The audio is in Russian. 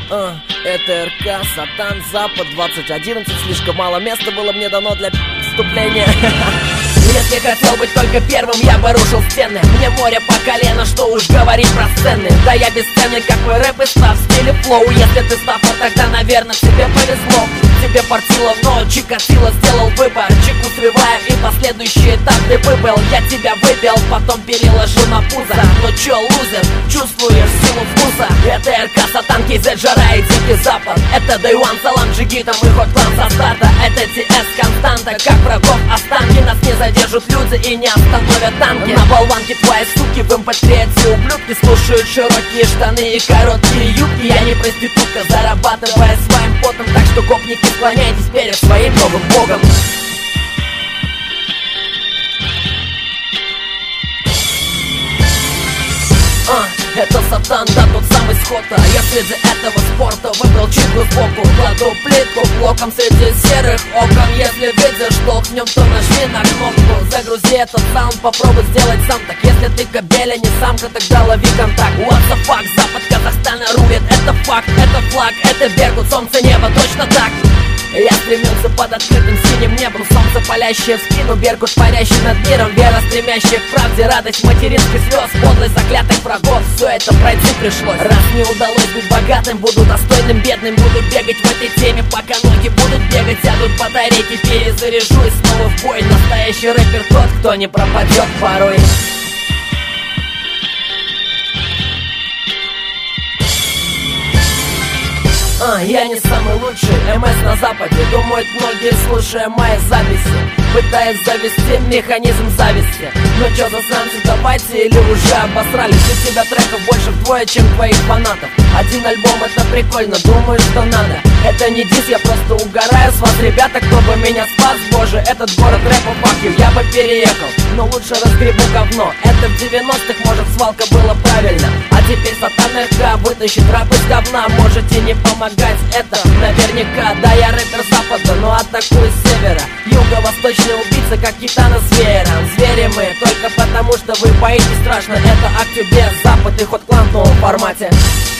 Это РК, Сатан, Запад, 2011. Слишком мало места было мне дано для вступления. Если хотел быть только первым, я бы рушил стены. Мне море по колено, что уж говорить про сцены. Да я бесценный, как мой рэп и став в стиле флоу. Если ты стаффа, тогда, наверное, тебе повезло. Тебе портило, но Чикатило сделал выбор. Чеку срывая и последующий этап ты выбыл. Я тебя выбил, потом переложил на пузо. Но чё, лузер, чувствуешь силу вкуса? Это РК, Сатан, KZ, Жара и Дикий Запад. Это Day One, Салам, Джигитам и Hot Clan со старта. Это TS, константа, как врагов останки. Нас не задержат люди и не остановят танки. На болванке твои суки, в MP3 эти ублюдки слушают широкие штаны и короткие юбки. Я не проститутка, зарабатывая своим потом. Так что, гопники, склоняйтесь перед своим новым богом. Это Сатан, да, тот самый Скотта. Я среди этого спорта выбрал чику сбоку. Кладу плитку блоком среди серых окон. Если видишь толкнем, то нажми на кнопку. Загрузи этот саунд, попробуй сделать сам. Так если ты кобеля, не самка, тогда лови контакт. What the fuck, Запад Казахстана рулит. Это факт, это флаг, это Беркут, солнце, небо, точно так. Я стремился под открытым синим небом. Солнце, палящее в спину, Беркут, парящий над миром. Вера, стремящая к правде, радость материнских слез. Подлость заклятых врагов, все это пройти пришлось. Раз не удалось быть богатым, буду достойным бедным. Буду бегать в этой теме, пока ноги будут бегать. Сядут батарейки, перезаряжу и снова в бой. Настоящий рэпер тот, кто не пропадет порой. Я не самый лучший МС на западе. Думают многие, слушая мои записи, пытаясь завести механизм зависти. Ну чё, засранцы, давайте или уже обосрались? У тебя треков больше вдвое, чем твоих фанатов. Один альбом — это прикольно, думаю, что надо. Это не дис, я просто угораю с вас, ребята, кто бы меня спас. Боже, этот город рэпа, fuck you, я бы переехал, но лучше разгребу говно. Это в 90-х, может, свалка было правильно. А теперь Сатан РК вытащит рэп из говна. Можете не помогать, это наверняка. Да, я рэпер Запада, но атакую с севера. Юго-восточный убийца, как Китана с веером. Звери мы, только потому что вы боитесь страшно. Это Актюбе, Запад и Hot Clan в новом формате.